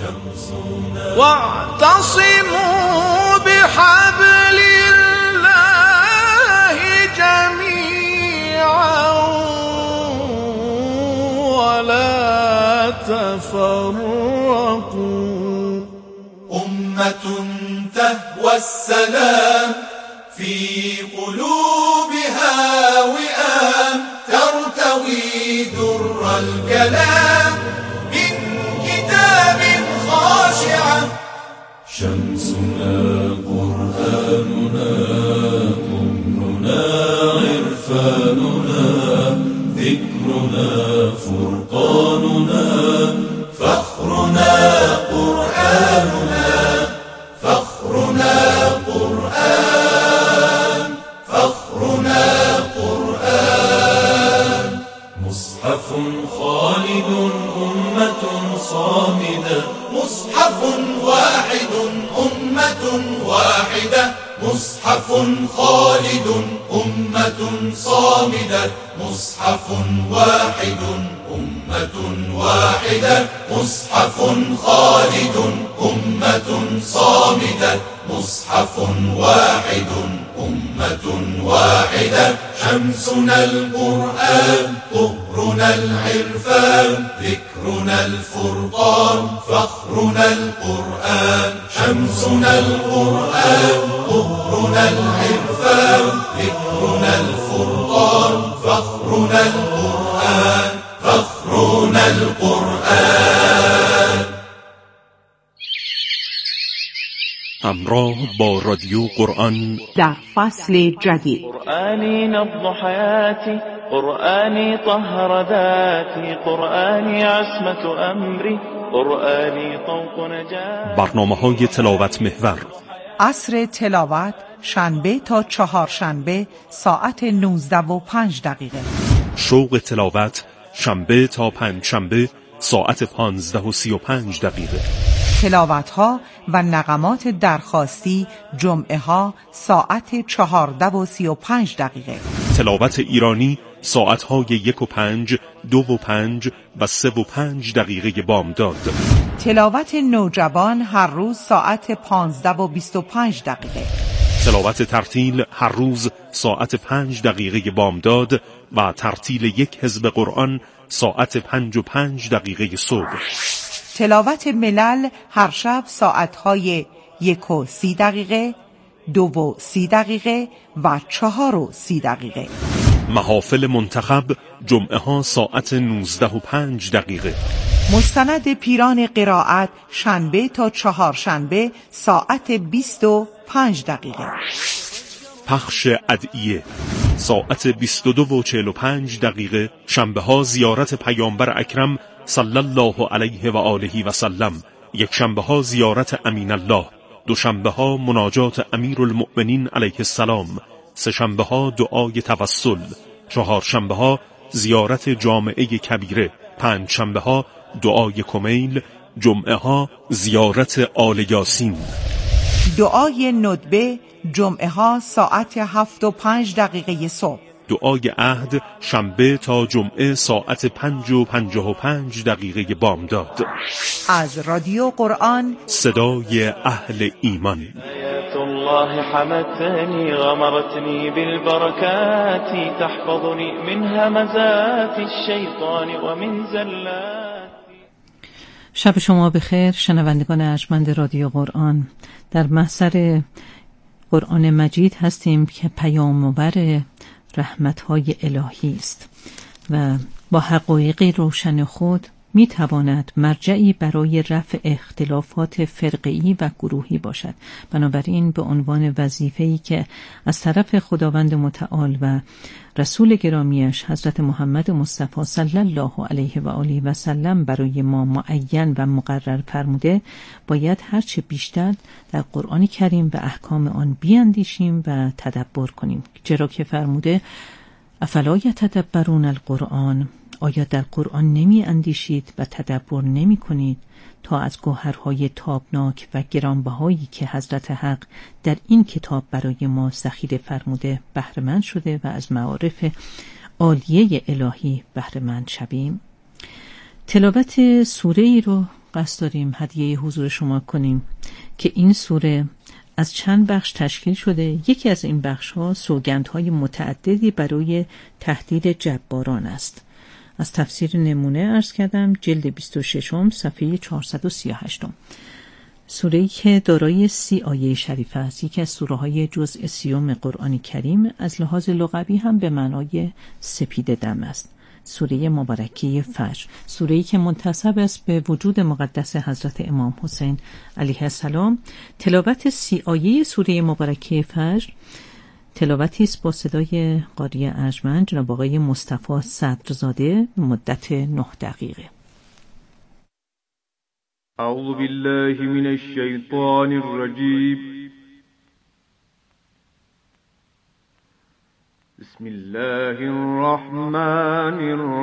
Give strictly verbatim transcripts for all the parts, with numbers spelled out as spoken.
واعتصموا بحبل الله جميعا ولا تفرقوا. أمة تهوى السلام في قلوبها وئام، ترتوي در الكلام من كتاب خاشعة. شمسنا قرآننا طهرنا عرفاننا ذكرنا فرقاننا فخرنا قرآننا فخرنا قرآن فخرنا قرآن. مصحف خالد أمة صامدة، مصحف واحد أمة واحدة، مصحف خالد أمة صامدة، مصحف واحد أمة واحدة، مصحف خالد أمة صامدة، مصحف واحد أمة واحدة. شمسنا القرآن طهرنا العرفان ذكرنا الفرقان فخرنا القرآن. شمسنا القرآن طهرنا العرفان ذكرنا الفرقان فخرنا القرآن فخرنا القرآن. همراه با رادیو قرآن در فصل جدید. قرآنی نبض حیاتی، قرآنی طهر ذاتی، قرآنی عصمت امری، قرآنی طوق نجاتی. برنامه‌های تلاوت محور. عصر تلاوت شنبه تا چهارشنبه ساعت نوزده و پنج دقیقه. شوق تلاوت شنبه تا پنجشنبه ساعت پانزده و سی و پنج دقیقه. تلاوت ها و نغمات درخواستی جمعه ها ساعت چهارده و سی و پنج دقیقه. تلاوت ایرانی ساعت های یک و پنج، دو و پنج و سه و پنج دقیقه بامداد. تلاوت نوجوان هر روز ساعت پانزده و بیست و پنج دقیقه. تلاوت ترتیل هر روز ساعت پنج دقیقه بامداد و ترتیل یک حزب قرآن ساعت پنج و پنج دقیقه صبح. تلاوت ملل هر شب ساعتهای یک و سی دقیقه، دو و سی دقیقه و چهار و سی دقیقه. محافل منتخب جمعه ها ساعت نوزده و پنج دقیقه. مستند پیران قرائت شنبه تا چهارشنبه ساعت بیست و پنج دقیقه. پخش ادعیه ساعت بیست و دو و چهل و پنج دقیقه. شنبه ها زیارت پیامبر اکرم صلی الله علیه و آله و سلم. یک شنبه ها زیارت امین الله. دو شنبه ها مناجات امیر المؤمنین علیه السلام. سه شنبه ها دعای توسل. چهار شنبه ها زیارت جامعه کبیره. پنج شنبه ها دعای کمیل. جمعه ها زیارت آل یاسین. دعای ندبه جمعه ها ساعت هفت و پنج دقیقه صبح. دعای عهد شنبه تا جمعه ساعت پنج و پنجاه و پنج دقیقه بامداد. از رادیو قرآن صدای اهل ایمان. آیات الله حمتنی غمرتنی بالبرکات تحفظنی من همزات الشیطان و من زلات. شب شما بخیر شنوندگان ارجمند رادیو قرآن. در محضر قرآن مجید هستیم که پیام‌آور رحمت‌های الهی است و با حقایق روشن خود می تواند مرجعی برای رفع اختلافات فرقه‌ای و گروهی باشد. بنابراین به عنوان وظیفه‌ای که از طرف خداوند متعال و رسول گرامیش حضرت محمد مصطفی صلی الله علیه و آله و سلم برای ما معین و مقرر فرموده، باید هرچه بیشتر در قرآن کریم و احکام آن بیاندیشیم و تدبر کنیم، چرا که فرموده افلا یتدبرون القرآن، آیا در قرآن نمی اندیشید و تدبر نمی کنید تا از گوهرهای تابناک و گرانبهایی که حضرت حق در این کتاب برای ما ذخیره فرموده بهره مند شده و از معارف عالیه الهی بهره مند شویم. تلاوت سوره ای رو قصد داریم هدیه حضور شما کنیم که این سوره از چند بخش تشکیل شده. یکی از این بخش ها سوگندهای متعددی برای تهدید جباران است. از تفسیر نمونه عرض کردم، جلد بیست و شش صفحه چهارصد و سی و هشت. سوره‌ای که دارای سی آیه شریفه است، یکی از سوره های جزء سیوم قرآن کریم، از لحاظ لغوی هم به معنای سپید دم است. سوره مبارکه فجر، سوره‌ای که منتسب است به وجود مقدس حضرت امام حسین علیه السلام. تلاوت سی آیه سوره مبارکه فجر تلاوتی است با صدای قاری ارجمند جناب آقای مصطفی صدرزاده به مدت نه دقیقه. اعوذ بالله من الشیطان الرجیم. بسم الله الرحمن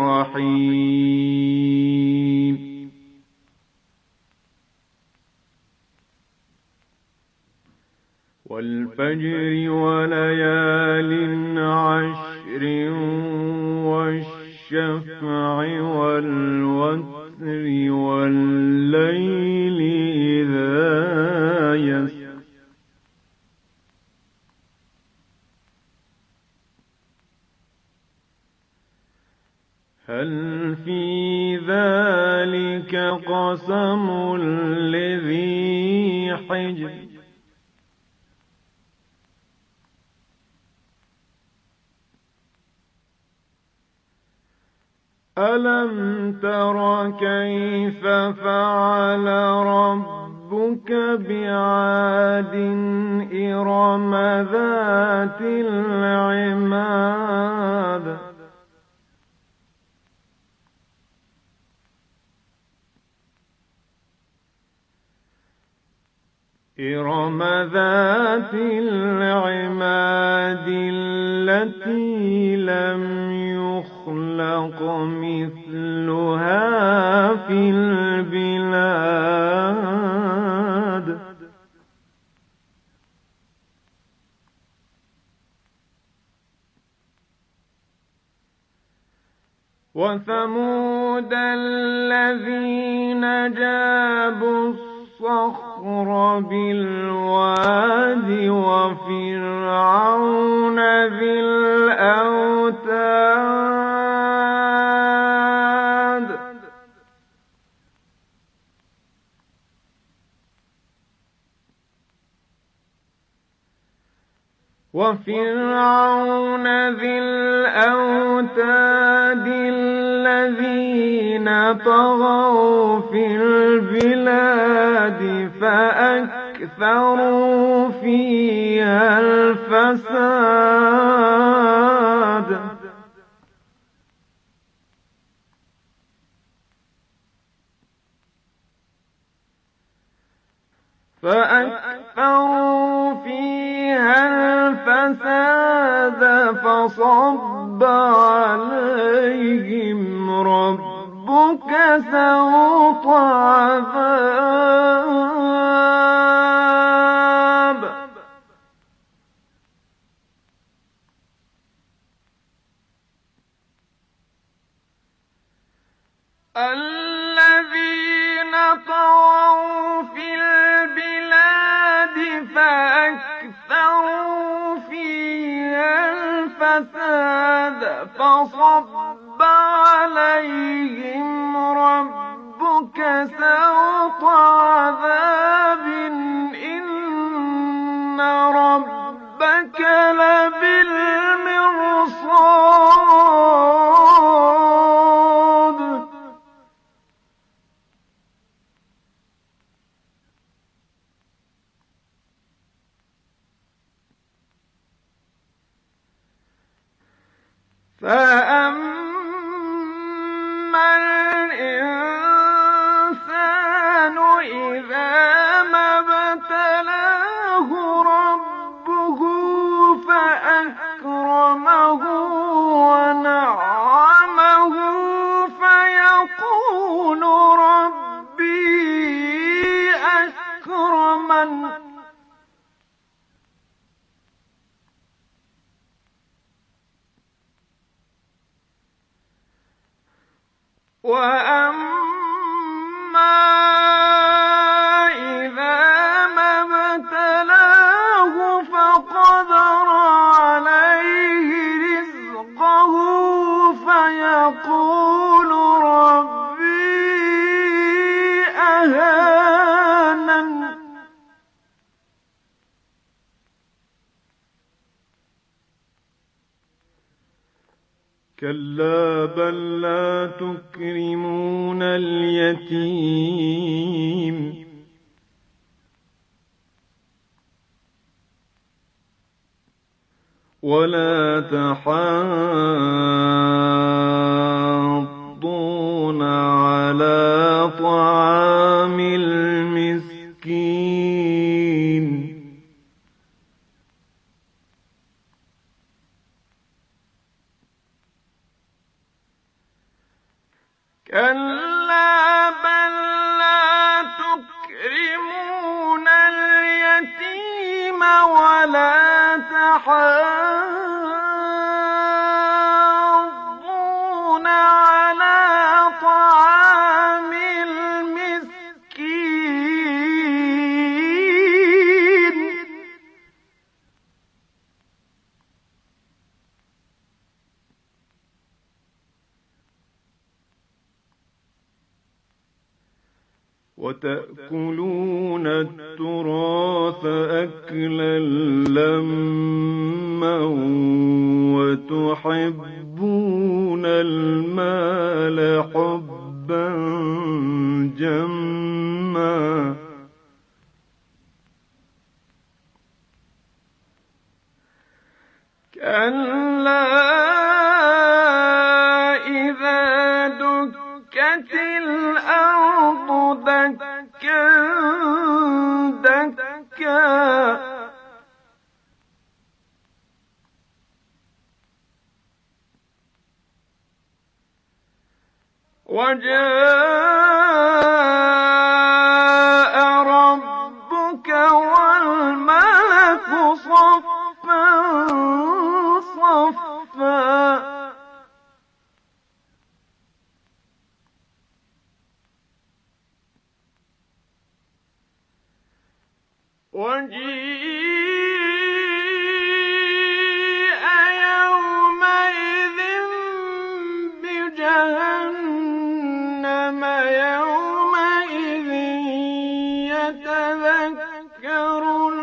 الرحیم. والفجر وليال عشر والشفع والوتر والليل إذا يسر هل في ذلك قسم لذي حجر ألم تر كيف فعل ربك بعاد إرم ذات العماد إرم ذات العماد التي لم يخلق مثلها في البلاد وثمود الذين جابوا الصخر بالواد وفرعون ذي الأوتاد وفرعون ذي الأوتاد الذين طغوا في البلاد فأكثروا فيها الفساد فأكثروا فيها الفساد فصب عليهم ربك سوط عذاب الذين طغوا في البلاد فأكثروا فيها الفساد فصب عليهم ربك سوط عذاب إن ربك لبالمرصاد فأما الإنسان إذا ما ابتلاه ربه فأكرمه ونعمه فيقول ربي أكرمن وأما كلا بل لا تكرمون اليتيم ولا تحاضون على طعام المسكين كلا بل لا تكرمون اليتيم ولا تحاضون على طعام المسكين وتأكلون التراث أكلا لما وتحبون المال حبا جما كلا إذا دكت الأرض دكا دكا وجاء ربك والملك صفا صفا وجيء يومئذ بجهنم يومئذ يتذكر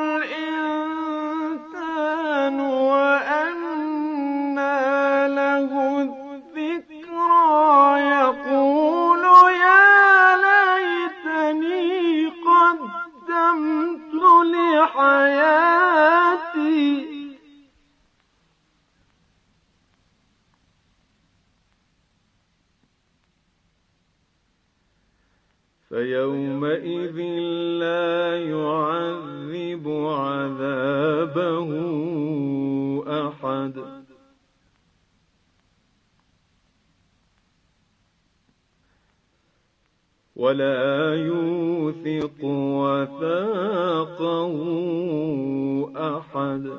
الإنسان وأنى له الذكرى يقول يا ليتني قدمت لحياتي فيومئذ لا يعذب عذابه أحد ولا يوثق وثاقه أحد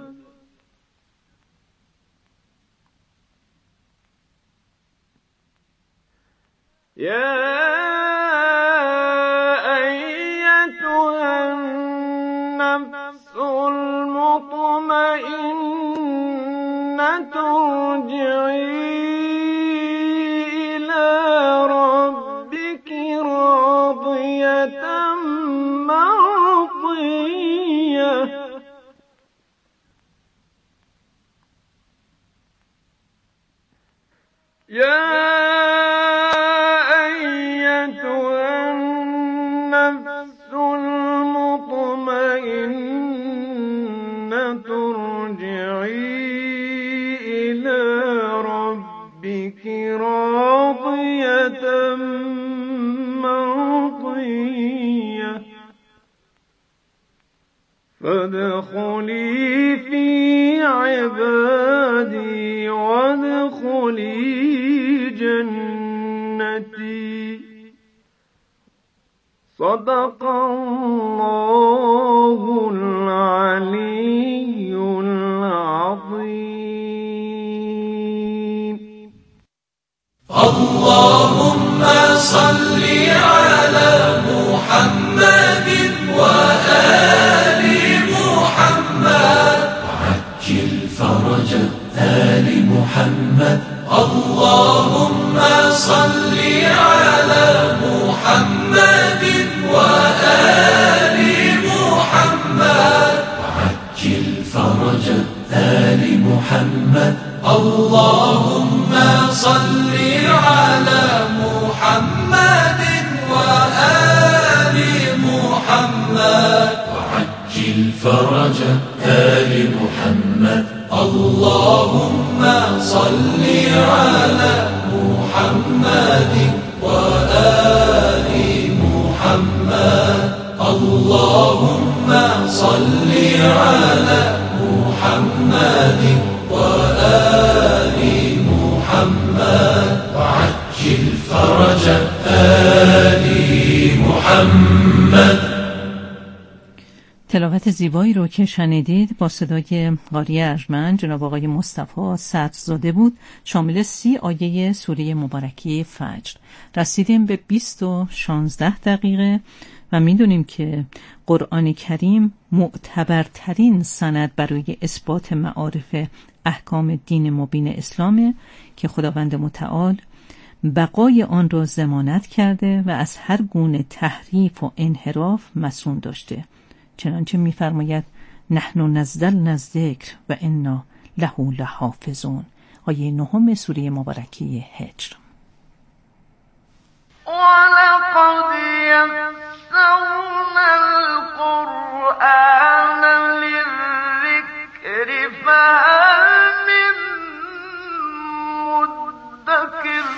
يا أيتها النفس المطمئنة ارجعي إلى ربك راضية مرضية يا أيتها النفس المطمئنة ارجعي إلى ربك راضية مرضية فادخلي في عبادي وادخلي جنتي صدق الله العلي العظيم. اللهم صل على محمد وآل محمد وعجل فرج آل محمد. اللهم صل على محمد وآل محمد وعجل فرج آل محمد. اللهم صل على محمد وآل محمد وعجل فرج آل محمد اللهم صل على محمد وآل محمد اللهم صل على محمد وآل محمد وعجل فرج آل محمد. تلاوت زیبایی رو که شنیدید با صدای قاری ارجمند جناب آقای مصطفی صدرزاده بود، شامل سی آیه سوره مبارکه فجر. رسیدیم به بیست و شانزده دقیقه و میدونیم که قرآن کریم معتبرترین سند برای اثبات معارف احکام دین مبین اسلامه که خداوند متعال بقای آن را ضمانت کرده و از هر گونه تحریف و انحراف مصون داشته. چنانچه می‌فرماید نحن نزلنا الذکر و انا له لحافظون. آیه نهم سوره مبارکه هجر. ولقد یسرنا القرآن للذکر فهل من مدکر.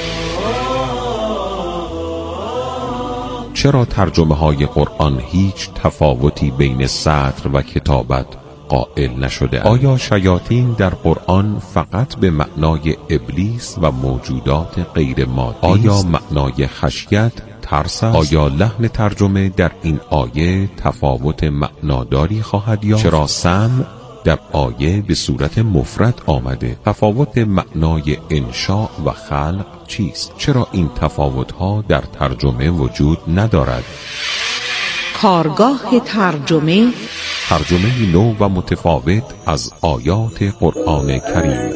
چرا ترجمه های قرآن هیچ تفاوتی بین سطر و کتابت قائل نشده؟ آیا شیاطین در قرآن فقط به معنای ابلیس و موجودات غیر مادی؟ آیا معنای خشیت ترس است؟ آیا لحن ترجمه در این آیه تفاوت معناداری خواهد یافت؟ چرا سمع در آیه به صورت مفرد آمده؟ تفاوت معنای انشاء و خلق چیست؟ چرا این تفاوت‌ها در ترجمه وجود ندارد؟ کارگاه ترجمه، ترجمه نو و متفاوت از آیات قرآن کریم.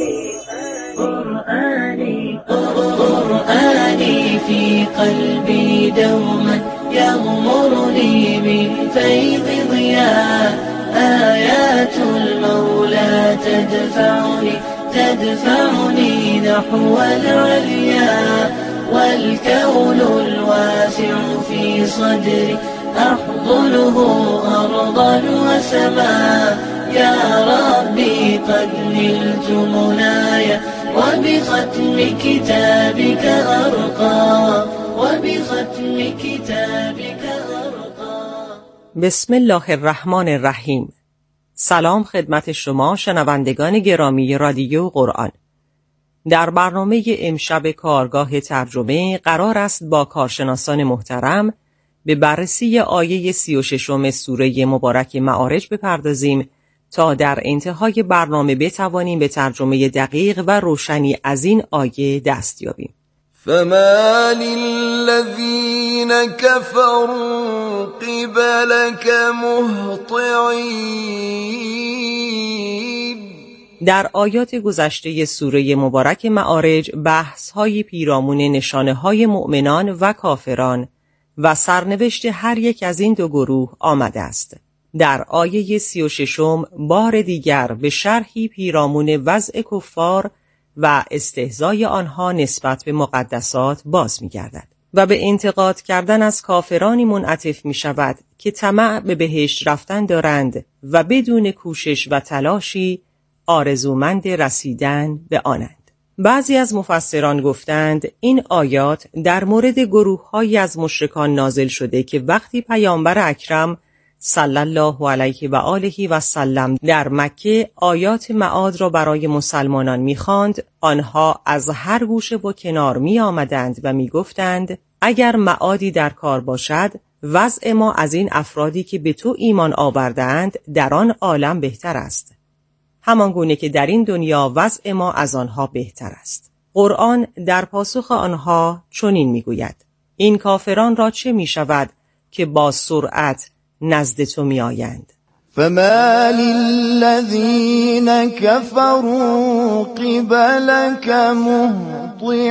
قرآنی قرآنی فی قلبی دوما یغمرنی من فیض ضیاء آیات المولى تدفعني تدفعني نحو العليا والكون الواسع في صدري أحضنه أرضا وسماء يا ربي قد نلت منايا وبختم كتابك أرقى وبختم كتابك أرقى. بسم الله الرحمن الرحیم. سلام خدمت شما شنوندگان گرامی رادیو قرآن. در برنامه امشب کارگاه ترجمه قرار است با کارشناسان محترم به بررسی آیه سی و ششم سوره مبارک معارج بپردازیم تا در انتهای برنامه بتوانیم به ترجمه دقیق و روشنی از این آیه دست یابیم. فما للذین كفروا قبلك مهطعین. در آیات گذشته سوره مبارک معارج بحث‌های پیرامون نشانه‌های مؤمنان و کافران و سرنوشت هر یک از این دو گروه آمده است. در آیه سی و ششم بار دیگر به شرحی پیرامون وضع کفار و استهزای آنها نسبت به مقدسات باز می‌گردد و به انتقاد کردن از کافرانی منعطف می‌شود که طمع به بهشت رفتن دارند و بدون کوشش و تلاشی آرزومند رسیدن به آنند. بعضی از مفسران گفتند این آیات در مورد گروه‌هایی از مشرکان نازل شده که وقتی پیامبر اکرم صلی الله علیه و آله و سلم در مکه آیات معاد را برای مسلمانان می‌خواند، آنها از هر گوشه و کنار می آمدند و می گفتند اگر معادی در کار باشد وضع ما از این افرادی که به تو ایمان آوردند در آن عالم بهتر است، همان گونه که در این دنیا وضع ما از آنها بهتر است. قرآن در پاسخ آنها چنین میگوید: این کافران را چه می شود که با سرعت نزد تو می آیند؟ فما للذین كفروا قبلك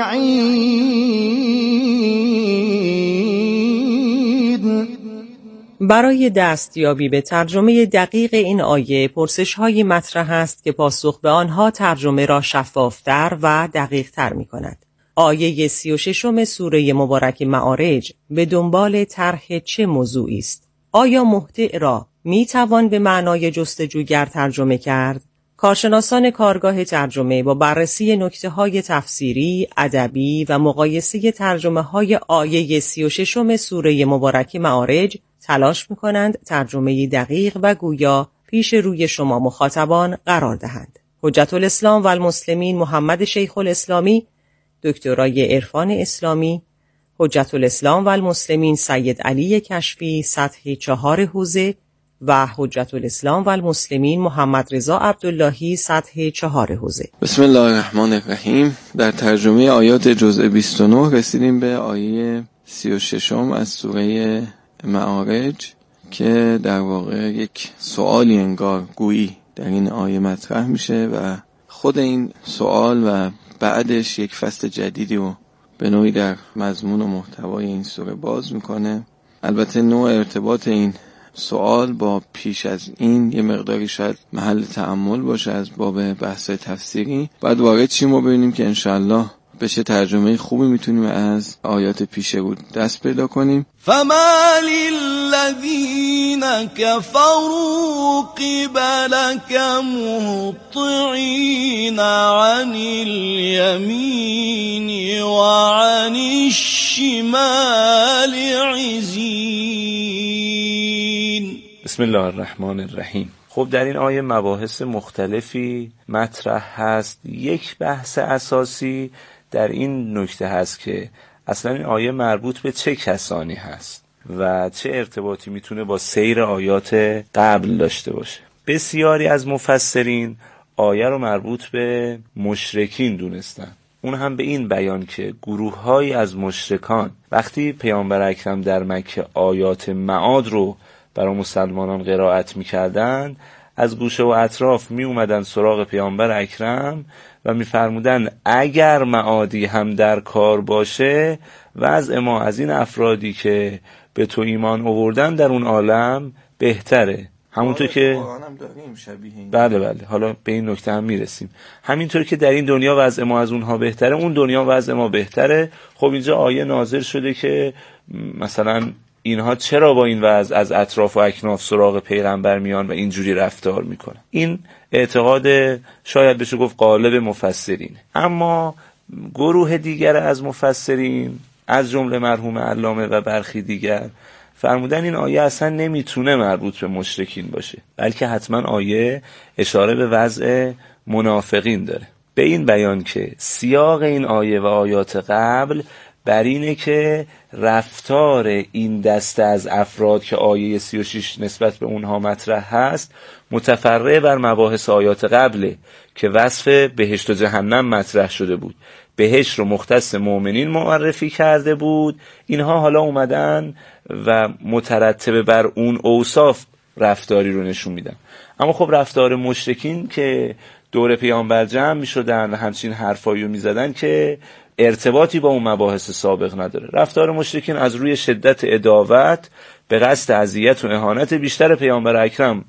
مهطعین. برای دستیابی به ترجمه دقیق این آیه پرسش‌هایی مطرح است که پاسخ به آنها ترجمه را شفافتر و دقیق‌تر می‌کند. آیه سی و ششم سوره مبارک معارج به دنبال طرح چه موضوعی است؟ آیا مهدع را می‌توان به معنای جستجوگر ترجمه کرد؟ کارشناسان کارگاه ترجمه با بررسی نکته‌های تفسیری، ادبی و مقایسه ترجمه‌های آیه سی و ششم سوره مبارک معارج تلاش می‌کنند ترجمه دقیق و گویا پیش روی شما مخاطبان قرار دهند. حجت الاسلام و المسلمین محمد شیخ الاسلامی، دکترای عرفان اسلامی، حجت الاسلام و المسلمین سید علی کشفی سطح چهار حوزه و حجت الاسلام و المسلمین محمد رضا عبداللهی سطح چهار حوزه. بسم الله الرحمن الرحیم. در ترجمه آیات جزء بیست و نه رسیدیم به آیه سی و ششم از سوره معارج که در واقع یک سوالی انگار گویی در این آیه مطرح میشه و خود این سوال و بعدش یک فصل جدیدی رو به نوعی در مضمون و محتوای این سوره باز میکنه. البته نوع ارتباط این سوال با پیش از این یه مقداری شاید محل تأمل باشه از باب بحث تفسیری. بعد وارد چیم رو ببینیم که انشاءالله بشه ترجمه خوبی میتونیم از آیات پیش رو دست پیدا کنیم. فما للذین كفروا قبلك مهطعین عن الیمین و عن الشمال عزین. بسم الله الرحمن الرحیم. خب در این آیه مباحث مختلفی مطرح هست. یک بحث اساسی در این نکته هست که اصلا این آیه مربوط به چه کسانی هست و چه ارتباطی میتونه با سیر آیات قبل داشته باشه. بسیاری از مفسرین آیه رو مربوط به مشرکین دونستن، اون هم به این بیان که گروه‌هایی از مشرکان وقتی پیامبر اکرم در مکه آیات معاد رو برای مسلمانان قرائت می‌کردند، از گوشه و اطراف می اومدن سراغ پیامبر اکرم و می‌فرمودن اگر معادی هم در کار باشه وضع ما از این افرادی که به تو ایمان آوردن در اون عالم بهتره. همونطور که بله بله حالا به این نکته هم میرسیم. همینطور که در این دنیا وضع ما از اونها بهتره، اون دنیا وضع ما بهتره. خب اینجا آیه نازل شده که مثلا اینها چرا با این وضع از اطراف و اکناف سراغ پیغمبر میان و اینجوری رفتار میکنن. این اعتقاد شاید بشه گفت غالب مفسرین. اما گروه دیگر از مفسرین از جمله مرحوم علامه و برخی دیگر فرمودن این آیه اصلا نمیتونه مربوط به مشرکین باشه، بلکه حتما آیه اشاره به وضع منافقین داره. به این بیان که سیاق این آیه و آیات قبل بر اینه که رفتار این دسته از افراد که آیه سی و شش نسبت به اونها مطرح هست متفرع بر مباحث آیات قبله که وصف بهشت و جهنم مطرح شده بود. بهشت رو مختص مؤمنین معرفی کرده بود، اینها حالا اومدن و مترتب بر اون اوصاف رفتاری رو نشون میدن. اما خب رفتار مشرکین که دور پیامبر جمع میشدن و همچین حرفایی رو میزدن که ارتباطی با اون مباحث سابق نداره. رفتار مشرکین از روی شدت عداوت به قصد اذیت و اهانت بیشتر پیامبر اکرم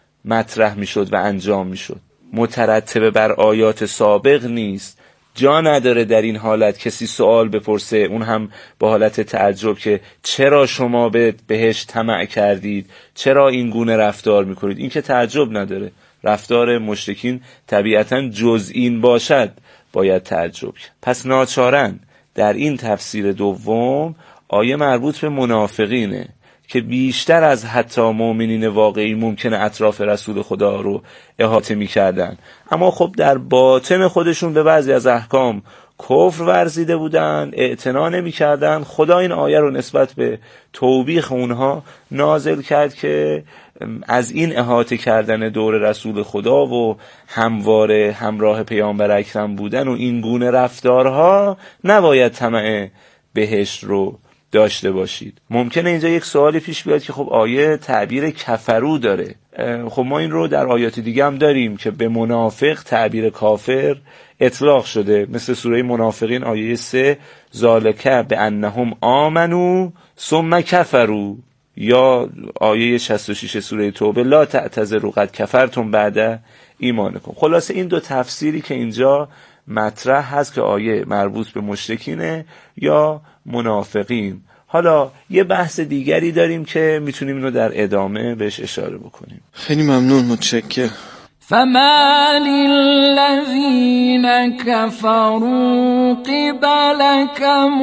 مطرح میشد و انجام میشد. مترتب بر آیات سابق نیست. جا نداره در این حالت کسی سوال بپرسه، اون هم با حالت تعجب، که چرا شما به بهشت طمع کردید، چرا این گونه رفتار میکنید. این که تعجب نداره. رفتار مشرکین طبیعتا جز این باشد باید تعجب کرد. پس ناچارن در این تفسیر دوم آیه مربوط به منافقینه که بیشتر از حتی مؤمنین واقعی ممکنه اطراف رسول خدا رو احاطه می‌کردن، اما خب در باطن خودشون به بعضی از احکام کفر ورزیده بودن، اعتنا نمی‌کردن. خدا این آیه رو نسبت به توبیخ اونها نازل کرد که از این احاطه کردن دور رسول خدا و همواره همراه پیامبر اکرم بودن و این گونه رفتارها نباید طمع بهشت رو داشته باشید. ممکنه اینجا یک سوالی پیش بیاد که خب آیه تعبیر کفرو داره. خب ما این رو در آیات دیگه هم داریم که به منافق تعبیر کافر اطلاق شده، مثل سوره منافقین آیه سه، ذالک به انهم آمنو ثم کفروا. یا آیه شصت و شش سوره توبه لا تعتذروا قد کفرتم بعد ایمانکم. خلاصه این دو تفسیری که اینجا مطرح هست که آیه مربوط به مشرکینه یا منافقین. حالا یه بحث دیگری داریم که میتونیم اینو در ادامه بهش اشاره بکنیم. خیلی ممنون، متشکرم. فما للذین کفروا قبلک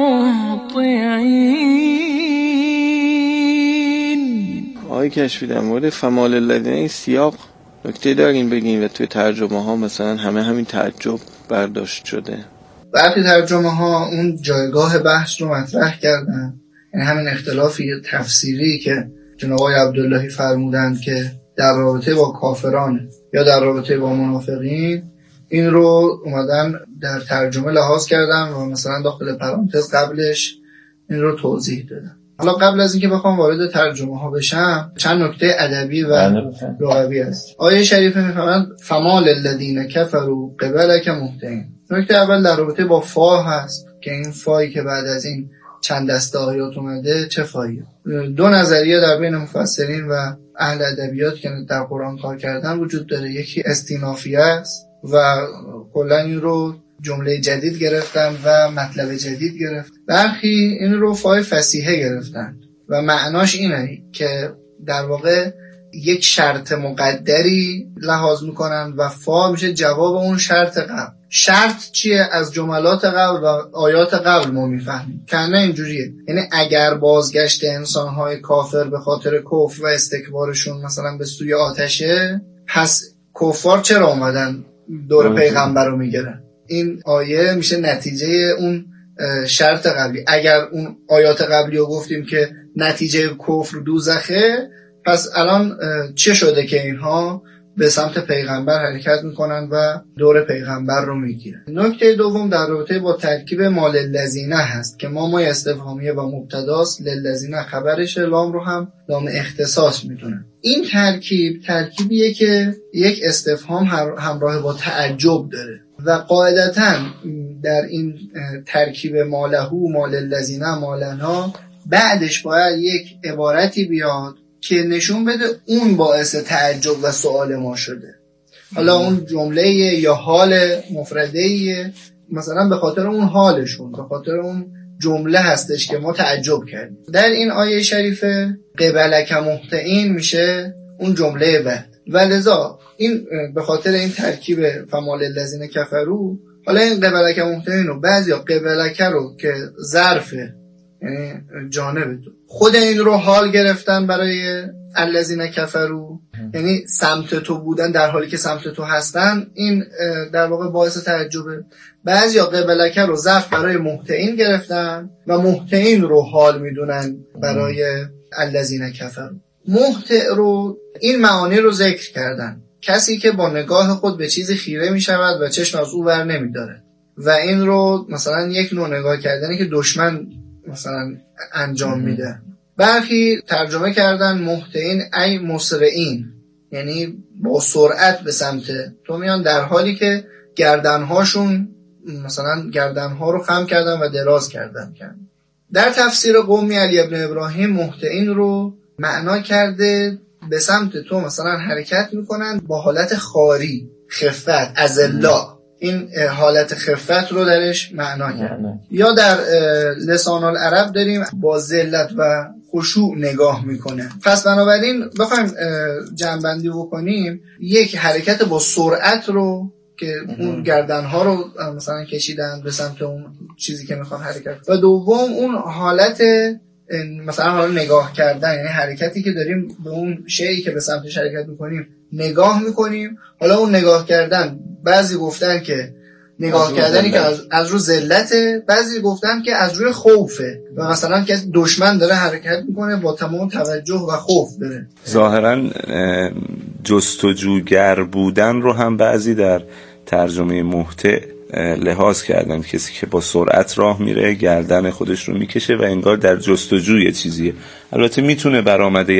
مهطعین. آقای کشفی در مورد فما للذین این سیاق نکته دارین بگین و توی ترجمه ها مثلا همه همین تعجب برداشت شده؟ برخی ترجمه ها اون جایگاه بحث رو مطرح کردن، یعنی همین اختلافی تفسیری که جناب آقای عبداللهی فرمودند که در رابطه با کافران یا در رابطه با منافقین، این رو اومدن در ترجمه لحاظ کردن و مثلا داخل پرانتز قبلش این رو توضیح دادن. حالا قبل از اینکه بخوام وارد ترجمه ها بشم چند نکته ادبی و لغوی است. آیه شریفه میفهمند فما للذین کفروا قبلک مهطعین. نکته اول در رابطه با فا هست که این فایی که بعد از این چند دسته آیات اومده چه فاییه. دو نظریه در بین مفسرین و اهل ادبیات که در قرآن کار کردن وجود داره. یکی استینافیه است و کلا این رو جمله جدید گرفتن و مطلب جدید گرفت. برخی این رو فای فصیحه گرفتن و معناش اینه که در واقع یک شرط مقدری لحاظ میکنن و فا میشه جواب اون شرط قبل. شرط چیه؟ از جملات قبل و آیات قبل ما میفهمیم که نه اینجوریه. یعنی اگر بازگشت انسانهای کافر به خاطر کفر و استکبارشون مثلا به سوی آتشه، پس کفار چرا اومدن دور پیغمبر رو میگیرن؟ این آیه میشه نتیجه اون شرط قبلی. اگر اون آیات قبلی رو گفتیم که نتیجه کفر دوزخه، پس الان چه شده که اینها به سمت پیغمبر حرکت میکنن و دور پیغمبر رو میگیرن؟ نکته دوم در رابطه با ترکیب ما للذین هست که ما مای استفهامیه و مبتداست، للذین خبرش، لام رو هم لام اختصاص میدونن. این ترکیب ترکیبیه که یک استفهام همراه با تعجب داره و قاعدتاً در این ترکیب مالهو، مال للذین، مالنا بعدش باید یک عبارتی بیاد که نشون بده اون باعث تعجب و سوال ما شده. حالا اون جمله یا حال مفرده‌ایه، مثلا به خاطر اون حالشون، به خاطر اون جمله هستش که ما تعجب کردیم. در این آیه شریفه قبلک مهطعین میشه اون جمله بعد و لذا این به خاطر این ترکیب فما للذین کفروا. حالا این قبلک مهطعین رو بعضیا قبلک رو که ظرفه، یعنی جانب تو، خود این رو حال گرفتن برای الذین کفروا، یعنی سمت تو بودن در حالی که سمت تو هستن. این در واقع باعث تعجبه. بعضیا قبلک رو ظرف برای مهطعین گرفتن و مهطعین رو حال میدونن برای الذین کفروا. مهطع رو این معانی رو ذکر کردن: کسی که با نگاه خود به چیزی خیره می شود و چشم از او بر نمی داره. و این رو مثلا یک نوع نگاه کردنی که دشمن مثلا انجام میده. برخی ترجمه کردن مهطعین ای مسرعین، یعنی با سرعت به سمت تو میان در حالی که گردنهاشون مثلا گردنها رو خم کردن و دراز کردن. در تفسیر قومی علی ابن ابراهیم مهطعین رو معنا کرده به سمت تو مثلا حرکت میکنن با حالت خاری، خفت، ازلا. این حالت خفت رو درش معنا کرد. یا در لسان العرب داریم با ذلت و خشوع نگاه میکنه. پس بنابراین بخوایم جمع‌بندی بکنیم، یک حرکت با سرعت رو که اون گردنها رو مثلا کشیدن به سمت اون چیزی که میخوان حرکت، و دوم اون حالت مثلا حالا نگاه کردن، یعنی حرکتی که داریم به اون شیئی که به سمتش حرکت میکنیم نگاه میکنیم. حالا اون نگاه کردن بعضی گفتن که نگاه کردنی که از, از رو ذلته، بعضی گفتن که از روی خوفه و مثلا که دشمن داره حرکت میکنه با تمام توجه و خوف داره. ظاهرا جستجوگر بودن رو هم بعضی در ترجمه مهطع لحاظ کردن، کسی که با سرعت راه میره گردن خودش رو میکشه و انگار در جستجوی چیزیه. البته میتونه برآمده